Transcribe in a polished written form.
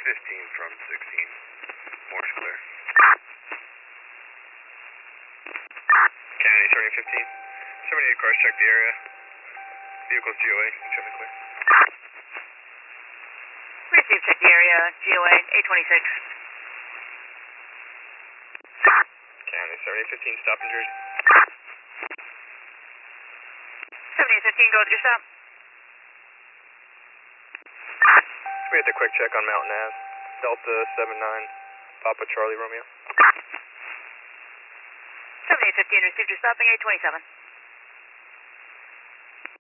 15 from 16. Morse clear. Kennedy, 3015. 78 cars, check the area. Vehicles GOA, traffic clear. Receive, check the area, GOA, 826. Kennedy, 7815, stop in Jersey. 7815, go with your stop. We had the quick check on Mountain Ave. Delta 79, Papa Charlie Romeo. 7815, received your stopping, 827.